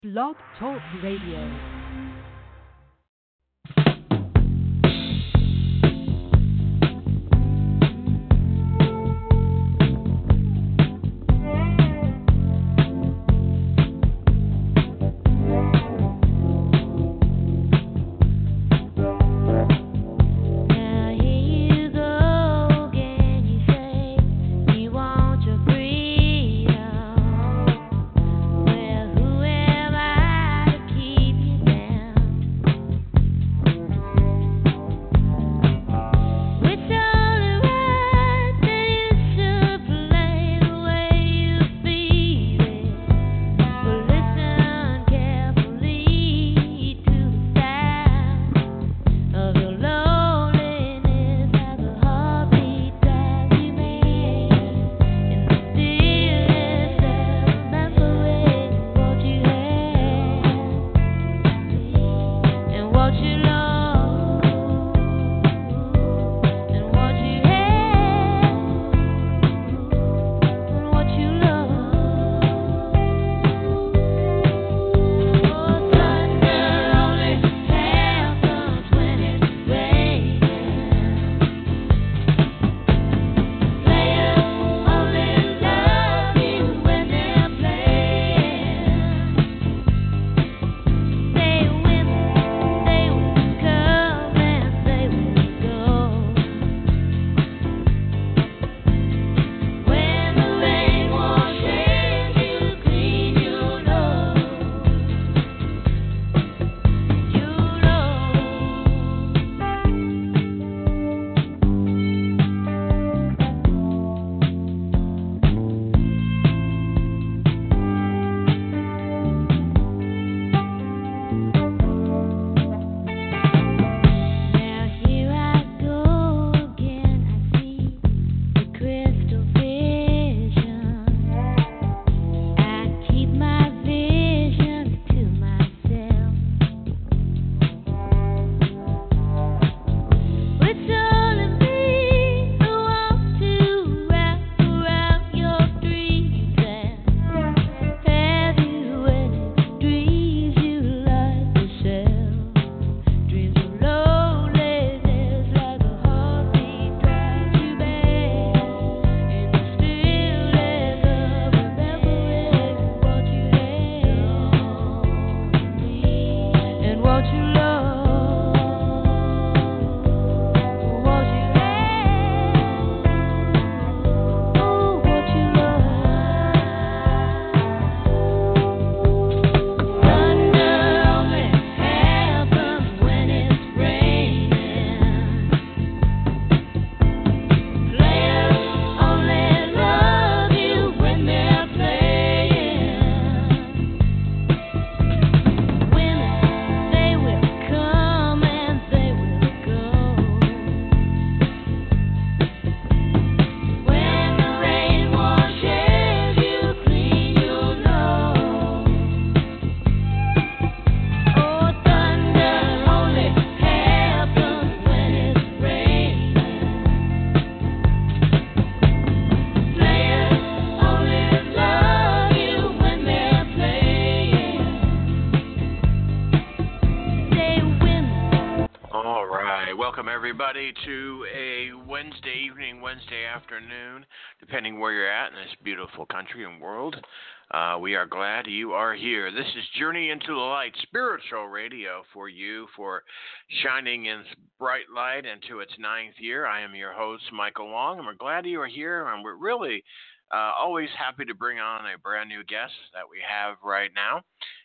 Blog Talk Radio. To a Wednesday evening, Wednesday afternoon, depending where you're at in this beautiful country and world. We are glad you are here. This is Journey into the Light, spiritual radio for you, for shining in bright light into its 9th year. I am your host, Michael Long, and we're glad you are here, and we're really always happy to bring on a brand new guest that we have right now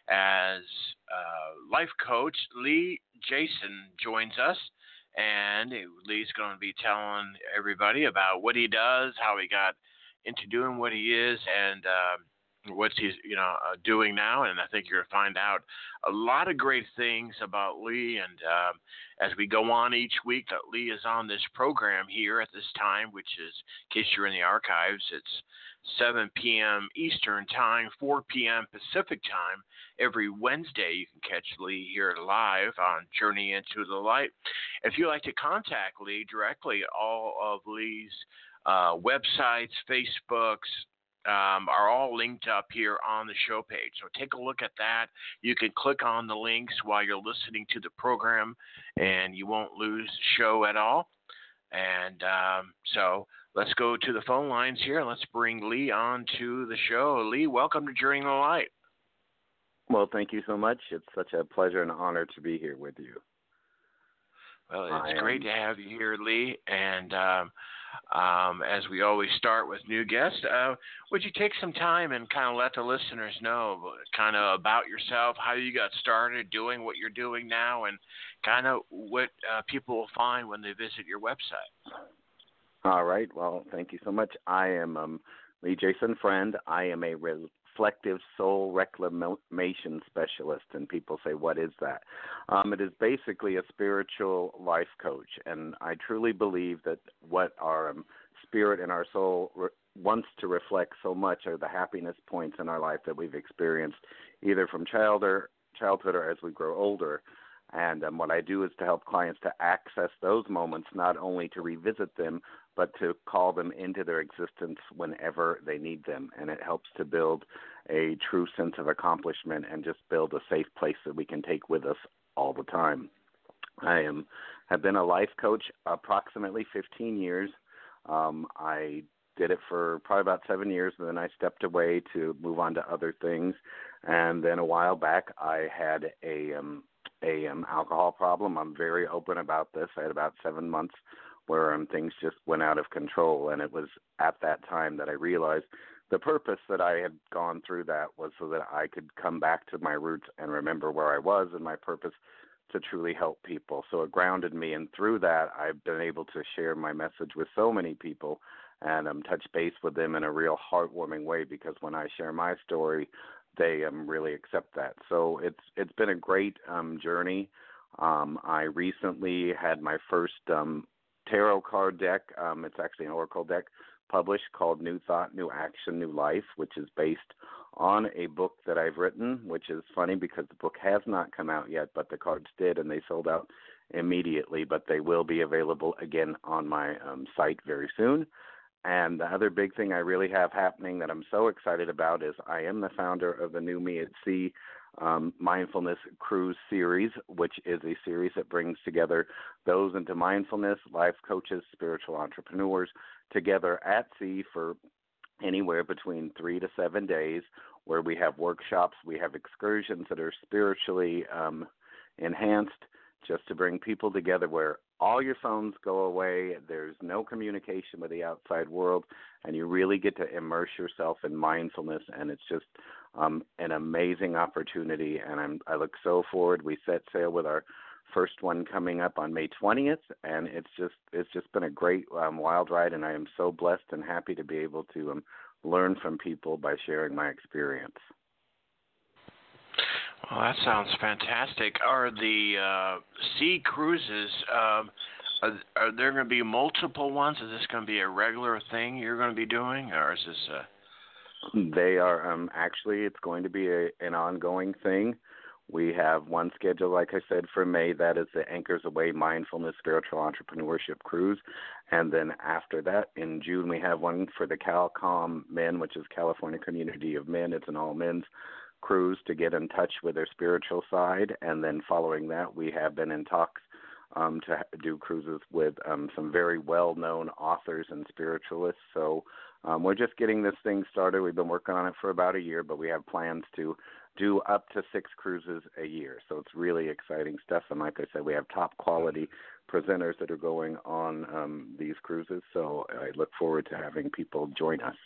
as life coach Lee Jason joins us. And Lee's going to be telling everybody about what he does, how he got into doing what he is, and what he's doing now. And I think you're going to find out a lot of great things about Lee. And as we go on each week that Lee is on this program here at this time, which is, in case you're in the archives, it's 7 p.m. Eastern Time, 4 p.m. Pacific Time. Every Wednesday, you can catch Lee here live on Journey into the Light. If you'd like to contact Lee directly, all of Lee's websites, Facebooks, are all linked up here on the show page. So take a look at that. You can click on the links while you're listening to the program, and you won't lose the show at all. And so let's go to the phone lines here. Let's bring Lee on to the show. Lee, welcome to Journey in the Light. Well, thank you so much. It's such a pleasure and honor to be here with you. Well, it's great to have you here, Lee. And as we always start with new guests, would you take some time and kind of let the listeners know kind of about yourself, how you got started doing what you're doing now, and kind of what people will find when they visit your website? All right. Well, thank you so much. I am Lee Jason Friend. I am a reflective soul reclamation specialist, and people say, what is that? It is basically a spiritual life coach, and I truly believe that what our spirit and our soul wants to reflect so much are the happiness points in our life that we've experienced either from childhood or as we grow older. And what I do is to help clients to access those moments, not only to revisit them, but to call them into their existence whenever they need them. And it helps to build a true sense of accomplishment and just build a safe place that we can take with us all the time. I have been a life coach approximately 15 years. I did it for probably about 7 years, and then I stepped away to move on to other things. And then a while back, I had a alcohol problem. I'm very open about this. I had about 7 months where things just went out of control, and it was at that time that I realized the purpose that I had gone through that was so that I could come back to my roots and remember where I was and my purpose to truly help people. So it grounded me, and through that, I've been able to share my message with so many people and touch base with them in a real heartwarming way, because when I share my story, they really accept that. So it's been a great journey. I recently had my first tarot card deck. It's actually an oracle deck published called New Thought, New Action, New Life, which is based on a book that I've written, which is funny because the book has not come out yet, but the cards did, and they sold out immediately, but they will be available again on my site very soon. And the other big thing I really have happening that I'm so excited about is I am the founder of the New Me at Sea Mindfulness Cruise series, which is a series that brings together those into mindfulness, life coaches, spiritual entrepreneurs together at sea for anywhere between 3 to 7 days, where we have workshops, we have excursions that are spiritually enhanced, just to bring people together where all your phones go away, there's no communication with the outside world, and you really get to immerse yourself in mindfulness, and it's just an amazing opportunity, and I look so forward. We set sail with our first one coming up on May 20th, and it's just been a great wild ride, and I am so blessed and happy to be able to learn from people by sharing my experience. Well, that sounds fantastic. Are the sea cruises, are there going to be multiple ones? Is this going to be a regular thing you're going to be doing, or is this They are actually, it's going to be an ongoing thing. We have one scheduled, like I said, for May. That is the Anchors Away Mindfulness Spiritual Entrepreneurship Cruise. And then after that, in June, we have one for the CalCom Men, which is California Community of Men. It's an all-men's cruise to get in touch with their spiritual side. And then following that, we have been in talks to do cruises with some very well-known authors and spiritualists. So we're just getting this thing started. We've been working on it for about a year, but we have plans to do up to 6 cruises a year. So it's really exciting stuff. And like I said, we have top quality presenters that are going on these cruises. So I look forward to having people join us.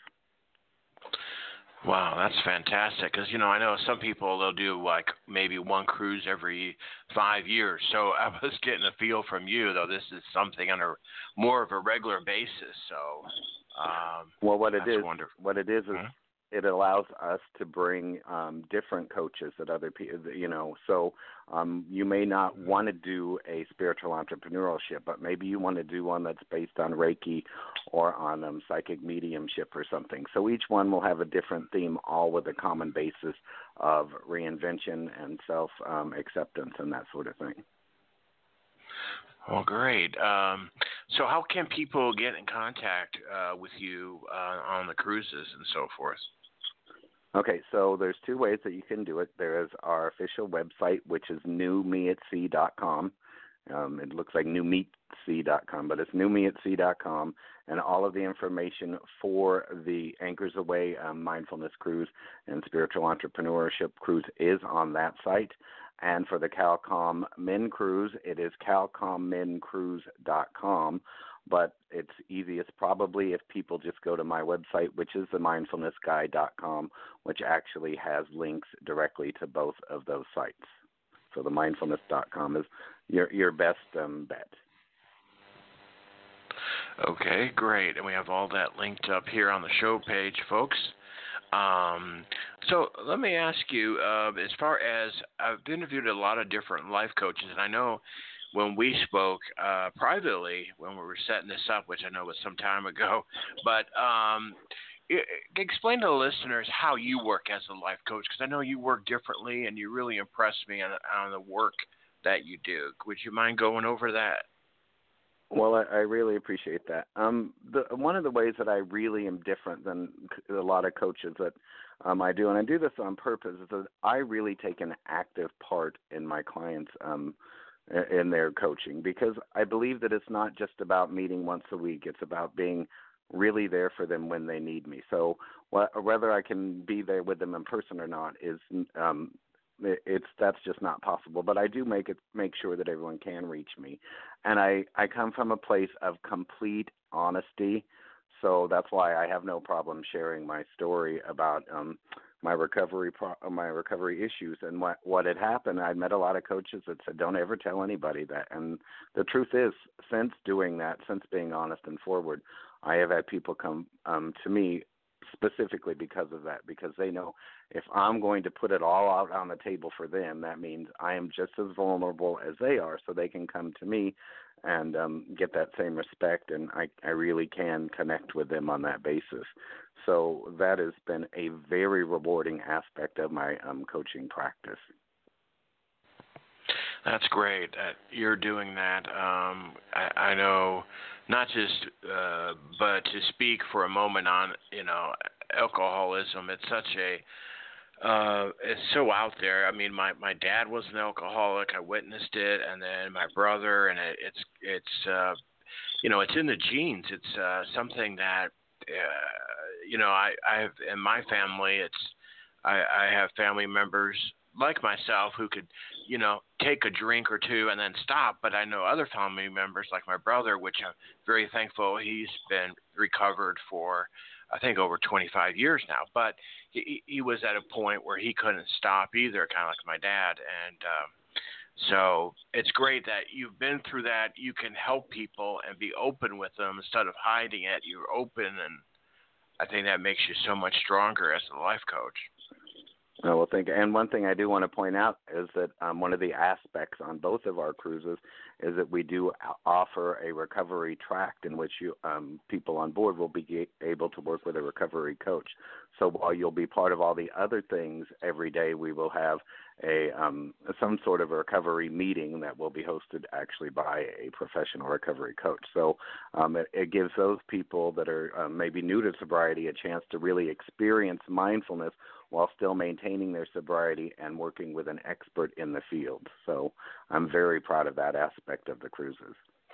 Wow, that's fantastic. Because, I know some people, they'll do like maybe one cruise every 5 years. So I was getting a feel from you, though, this is something on a more of a regular basis. So, well, what it is, it allows us to bring different coaches that other people, so you may not want to do a spiritual entrepreneurship, but maybe you want to do one that's based on Reiki or on psychic mediumship or something. So each one will have a different theme, all with a common basis of reinvention and self-acceptance and that sort of thing. Well, great. So how can people get in contact with you on the cruises and so forth? Okay, so there's two ways that you can do it. There is our official website, which is newmeatsea.com. It looks like newmeatsea.com, but it's newmeatsea.com, and all of the information for the Anchors Away mindfulness cruise and spiritual entrepreneurship cruise is on that site. And for the CalCom Men Cruise, it is calcommencruise.com. But it's easiest probably if people just go to my website, which is themindfulnessguy.com, which actually has links directly to both of those sites. So themindfulness.com is your best bet. Okay, great. And we have all that linked up here on the show page, folks. So let me ask you, as far as I've interviewed a lot of different life coaches, and I know when we spoke privately when we were setting this up, which I know was some time ago, but explain to the listeners how you work as a life coach, because I know you work differently and you really impressed me on the work that you do. Would you mind going over that? Well, I really appreciate that. One of the ways that I really am different than a lot of coaches that I do, and I do this on purpose, is that I really take an active part in my clients' in their coaching, because I believe that it's not just about meeting once a week. It's about being really there for them when they need me. So whether I can be there with them in person or not is that's just not possible. But I do make sure that everyone can reach me, and I come from a place of complete honesty. So that's why I have no problem sharing my story about my recovery issues and what had happened. I met a lot of coaches that said, "Don't ever tell anybody that." And the truth is, since doing that, since being honest and forward, I have had people come to me specifically because of that, because they know if I'm going to put it all out on the table for them, that means I am just as vulnerable as they are, so they can come to me and get that same respect, and I really can connect with them on that basis. So that has been a very rewarding aspect of my coaching practice. That's great that you're doing that. I know, not just, but to speak for a moment on, alcoholism. It's such it's so out there. I mean, my dad was an alcoholic. I witnessed it, and then my brother, and it's it's in the genes. It's something that I have in my family. I have family members like myself who could, take a drink or two and then stop. But I know other family members like my brother, which I'm very thankful. He's been recovered for, I think, over 25 years now. But he was at a point where he couldn't stop either, kind of like my dad. And so it's great that you've been through that. You can help people and be open with them instead of hiding it. You're open, and I think that makes you so much stronger as a life coach. Oh, well, thank you. And one thing I do want to point out is that one of the aspects on both of our cruises is that we do offer a recovery tract in which people on board will be able to work with a recovery coach. So while you'll be part of all the other things every day, we will have some sort of a recovery meeting that will be hosted actually by a professional recovery coach. So it gives those people that are maybe new to sobriety a chance to really experience mindfulness while still maintaining their sobriety and working with an expert in the field. So I'm very proud of that aspect of the cruises.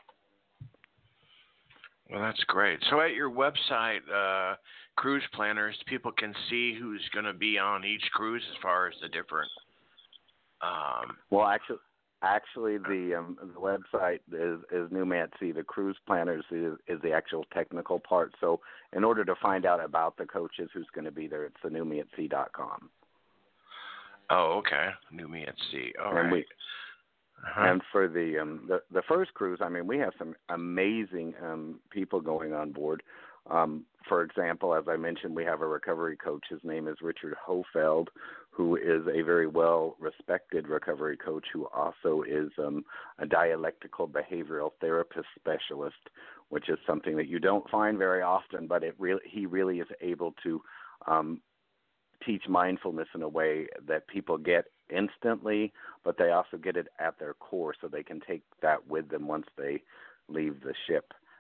Well, that's great. So at your website, Cruise Planners, people can see who's going to be on each cruise as far as the different... Well, actually, the website is Newman at Sea. The Cruise Planners is the actual technical part. So in order to find out about the coaches who's going to be there, it's the newmeatsea.com. Oh, okay. Newman at Sea. All right. And for the first cruise, I mean, we have some amazing people going on board. For example, as I mentioned, we have a recovery coach. His name is Richard Hofeld, who is a very well-respected recovery coach who also is a dialectical behavioral therapist specialist, which is something that you don't find very often, but he really is able to teach mindfulness in a way that people get instantly, but they also get it at their core so they can take that with them once they leave the ship.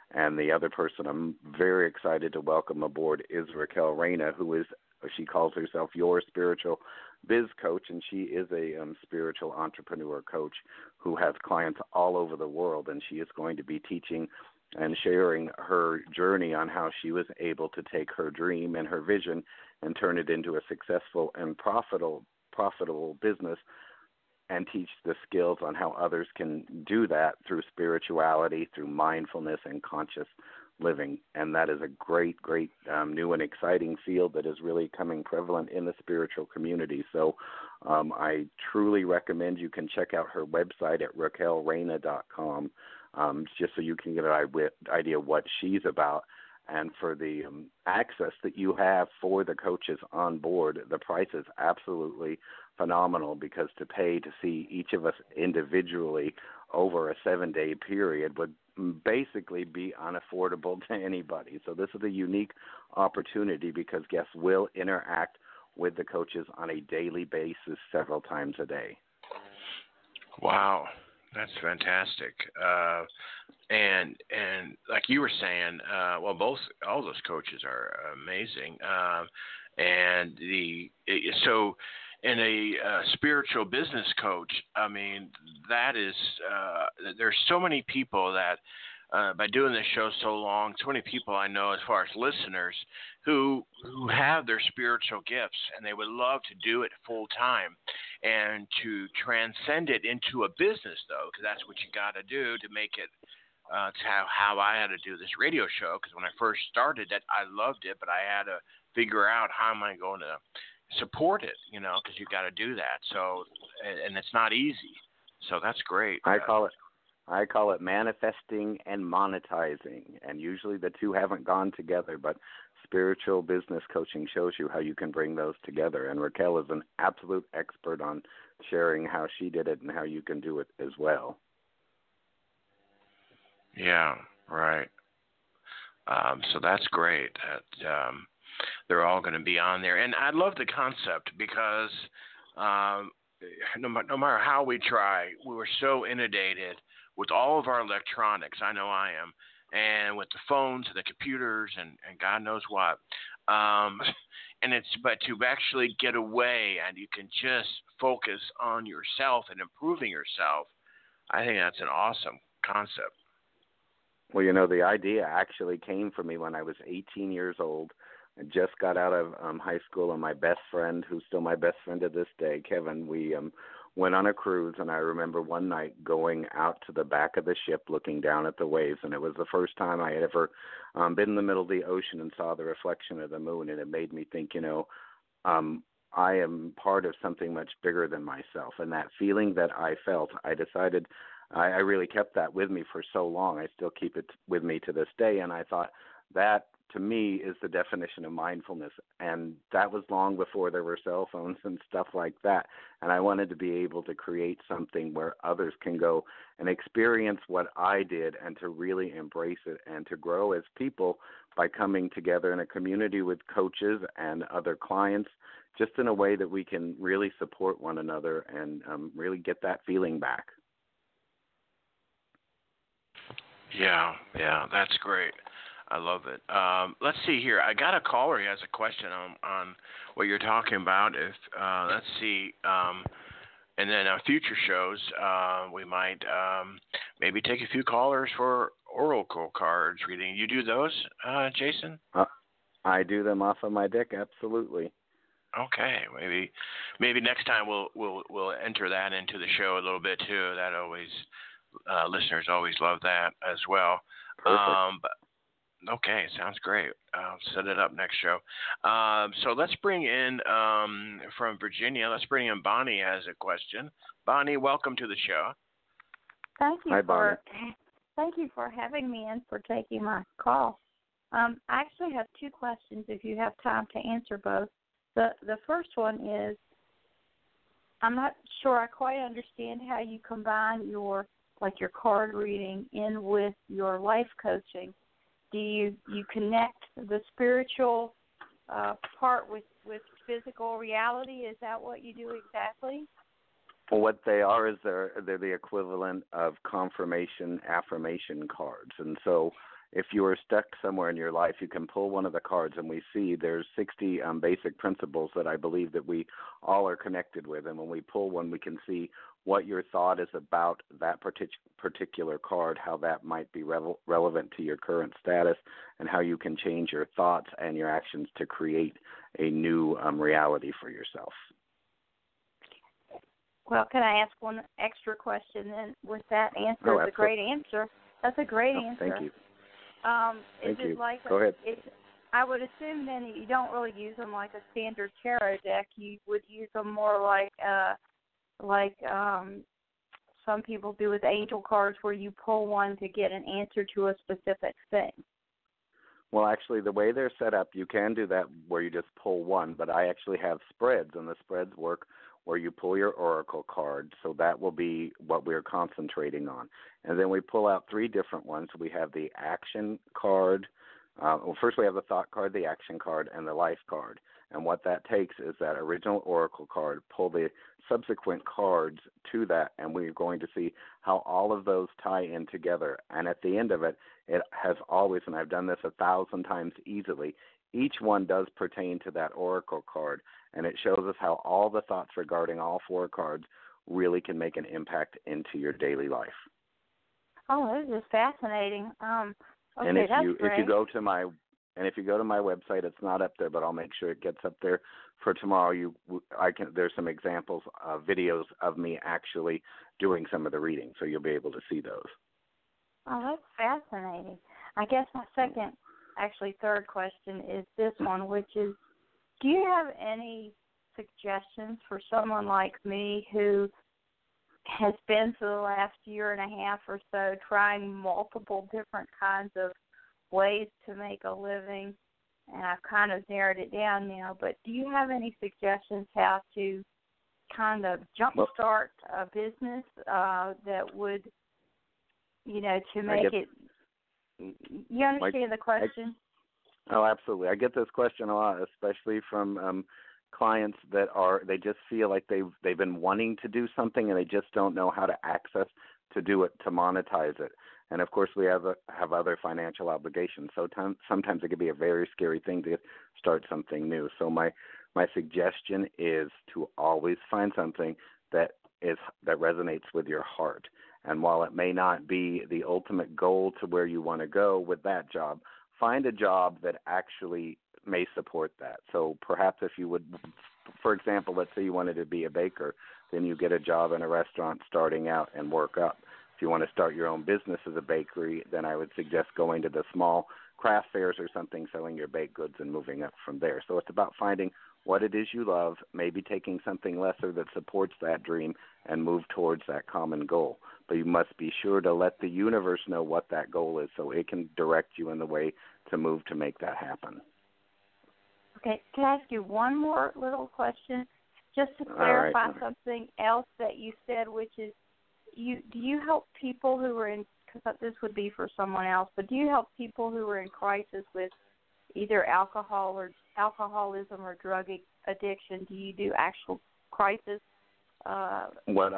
And the other person I'm very excited to welcome aboard is Raquel Reyna, who is, she calls herself your spiritual biz coach, and she is a spiritual entrepreneur coach who has clients all over the world, and she is going to be teaching and sharing her journey on how she was able to take her dream and her vision and turn it into a successful and profitable business, and teach the skills on how others can do that through spirituality, through mindfulness, and conscious living. And that is a great, great new and exciting field that is really coming prevalent in the spiritual community. So I truly recommend you can check out her website at raquelreyna.com, just so you can get an idea what she's about. And for the access that you have for the coaches on board, the price is absolutely phenomenal, because to pay to see each of us individually over a 7-day period would basically be unaffordable to anybody. So this is a unique opportunity, because guests will interact with the coaches on a daily basis several times a day. Wow. That's fantastic. And like you were saying, all those coaches are amazing. So in a spiritual business coach, I mean, that is, there's so many people that, by doing this show so long, so many people I know as far as listeners who have their spiritual gifts, and they would love to do it full time and to transcend it into a business, though, because that's what you got to do to make it. It's how I had to do this radio show, because when I first started it, I loved it, but I had to figure out how am I going to support it, because you got to do that. So, and it's not easy. So that's great. I call it manifesting and monetizing, and usually the two haven't gone together, but spiritual business coaching shows you how you can bring those together. And Raquel is an absolute expert on sharing how she did it and how you can do it as well. Yeah, right. So that's great. They're all going to be on there. And I love the concept, because no matter how we try, we were so inundated with all of our electronics. I know I am. And with the phones and the computers and God knows what. But to actually get away and you can just focus on yourself and improving yourself, I think that's an awesome concept. Well, the idea actually came from me when I was 18 years old. I just got out of high school, and my best friend, who's still my best friend to this day, Kevin, we went on a cruise, and I remember one night going out to the back of the ship looking down at the waves, and it was the first time I had ever been in the middle of the ocean and saw the reflection of the moon, and it made me think, I am part of something much bigger than myself. And that feeling that I felt, I decided I really kept that with me for so long. I still keep it with me to this day, and I thought that, to me, is the definition of mindfulness. And that was long before there were cell phones and stuff like that. And I wanted to be able to create something where others can go and experience what I did, and to really embrace it and to grow as people by coming together in a community with coaches and other clients, just in a way that we can really support one another and really get that feeling back. Yeah, that's great. I love it. Let's see here. I got a caller who has a question on what you're talking about. Let's see. And then on future shows, we might maybe take a few callers for oracle cards reading. You do those, Jason? I do them off of my deck, absolutely. Okay, maybe next time we'll enter that into the show a little bit too. That always listeners always love that as well. Perfect. Okay, sounds great. I'll set it up next show. So let's bring in from Virginia. Let's bring in Bonnie has a question. Bonnie, welcome to the show. Thank you. Hi, Bonnie. Thank you for having me and for taking my call. I actually have two questions if you have time to answer both. The first one is, I'm not sure I quite understand how you combine your card reading in with your life coaching. Do you connect the spiritual part with physical reality? Is that what you do exactly? Well, what they are is they're the equivalent of confirmation affirmation cards. And so if you are stuck somewhere in your life, you can pull one of the cards, and we see there's 60 basic principles that I believe that we all are connected with. And when we pull one, we can see what your thought is about that particular card, how that might be relevant to your current status, and how you can change your thoughts and your actions to create a new reality for yourself. Well, can I ask one extra question then? With that answer, it's a great answer. That's a great answer. Thank you. Thank you. Like Go ahead. I would assume then you don't really use them like a standard tarot deck. You would use them more like some people do with angel cards, where you pull one to get an answer to a specific thing. Well, actually, the way they're set up, you can do that where you just pull one, but I actually have spreads, and the spreads work where you pull your oracle card, so that will be what we're concentrating on. And then we pull out 3 different ones. We have the action card. First we have the thought card, the action card, and the life card. And what that takes is that original oracle card, pull the subsequent cards to that, and we're going to see how all of those tie in together. And at the end of it, it has always, and I've done this 1,000 times easily, each one does pertain to that oracle card, and it shows us how all the thoughts regarding all 4 cards really can make an impact into your daily life. Oh, this is fascinating. Okay, and if that's you great. if you go to my website, it's not up there, but I'll make sure it gets up there for tomorrow. There's some examples of videos of me actually doing some of the reading, so you'll be able to see those. Oh, that's fascinating. I guess my third question is this one, which is, do you have any suggestions for someone like me who has been for the last year and a half or so trying multiple different kinds of ways to make a living, and I've kind of narrowed it down now, but do you have any suggestions how to kind of jumpstart a business that would, to make it, you understand the question? Oh, absolutely. I get this question a lot, especially from clients that they just feel like they've been wanting to do something and they just don't know how to access to do it, to monetize it. And of course, we have other financial obligations. So sometimes it can be a very scary thing to start something new. So my suggestion is to always find something that resonates with your heart. And while it may not be the ultimate goal to where you want to go with that job, find a job that actually may support that. So perhaps if you would, for example, let's say you wanted to be a baker, then you get a job in a restaurant starting out and work up. If you want to start your own business as a bakery, then I would suggest going to the small craft fairs or something, selling your baked goods and moving up from there. So it's about finding what it is you love, maybe taking something lesser that supports that dream and move towards that common goal. But you must be sure to let the universe know what that goal is so it can direct you in the way to move to make that happen. Okay, can I ask you one more little question? Just to clarify something else that you said, which is, do you help people who are in, because this would be for someone else, but do you help people who are in crisis with either alcoholism or drug addiction? Do you do actual crisis? What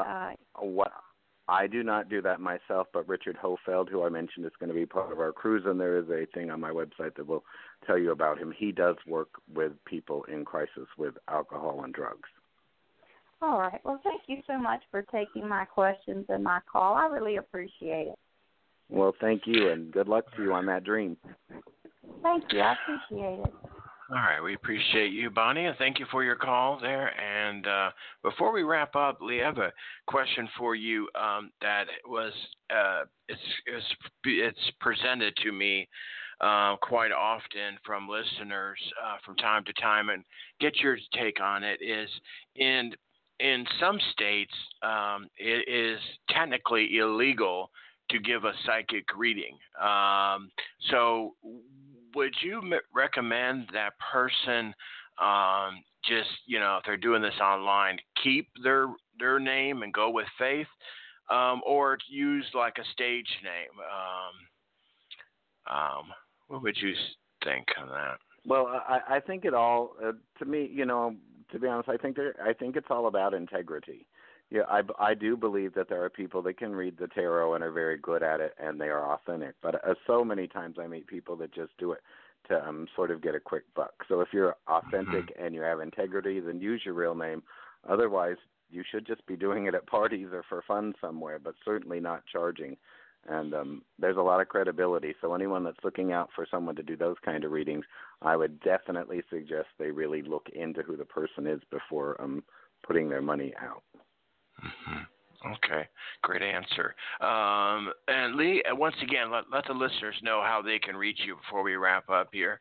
I do not do that myself, but Richard Hofeld, who I mentioned, is going to be part of our cruise, and there is a thing on my website that will tell you about him. He does work with people in crisis with alcohol and drugs. All right. Well, thank you so much for taking my questions and my call. I really appreciate it. Well, thank you, and good luck to you on that dream. Thank you. I appreciate it. All right, we appreciate you, Bonnie, and thank you for your call there. And before we wrap up, Lee, I have a question for you that was it's presented to me quite often from listeners from time to time, and get your take on it. Is in some states, it is technically illegal to give a psychic reading. So would you recommend that person just, if they're doing this online, keep their name and go with faith, or use like a stage name? What would you think on that? Well, I think it all, to me, to be honest, I think it's all about integrity. Yeah, I do believe that there are people that can read the tarot and are very good at it, and they are authentic. But so many times I meet people that just do it to sort of get a quick buck. So if you're authentic and you have integrity, then use your real name. Otherwise, you should just be doing it at parties or for fun somewhere, but certainly not charging. And there's a lot of credibility. So anyone that's looking out for someone to do those kind of readings, I would definitely suggest they really look into who the person is before putting their money out. Mm-hmm. Okay, great answer. And Lee, once again, let the listeners know how they can reach you before we wrap up here.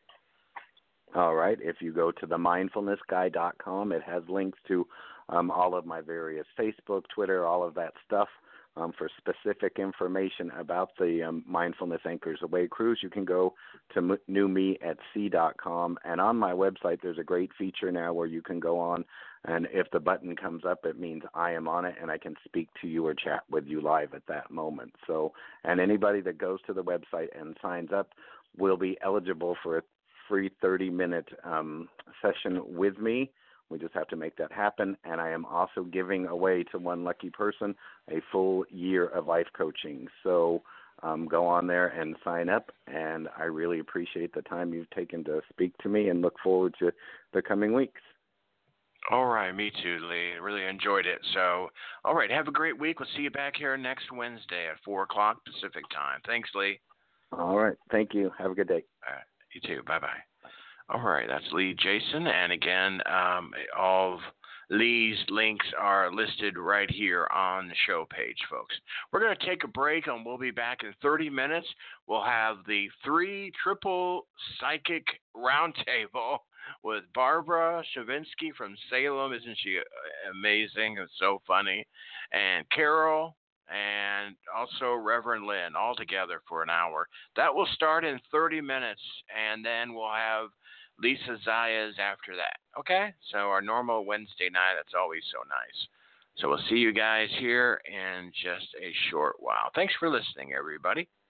All right. If you go to themindfulnessguy.com, it has links to all of my various Facebook, Twitter, all of that stuff. For specific information about the Mindfulness Anchors Away cruise, you can go to newmeatsea.com. And on my website, there's a great feature now where you can go on, and if the button comes up, it means I am on it, and I can speak to you or chat with you live at that moment. So, and anybody that goes to the website and signs up will be eligible for a free 30-minute session with me. We just have to make that happen. And I am also giving away to one lucky person a full year of life coaching. So go on there and sign up. And I really appreciate the time you've taken to speak to me and look forward to the coming weeks. All right. Me too, Lee. Really enjoyed it. So, all right. Have a great week. We'll see you back here next Wednesday at 4 o'clock Pacific time. Thanks, Lee. All right. Thank you. Have a good day. All right. You too. Bye-bye. All right, that's Lee Jason, and again, all of Lee's links are listed right here on the show page, folks. We're going to take a break, and we'll be back in 30 minutes. We'll have the 3 Triple Psychic Roundtable with Barbara Shavinsky from Salem. Isn't she amazing? It's so funny. And Carol, and also Reverend Lynn, all together for an hour. That will start in 30 minutes, and then we'll have Lisa Zayas after that. Okay? So our normal Wednesday night, that's always so nice. So we'll see you guys here in just a short while. Thanks for listening, everybody.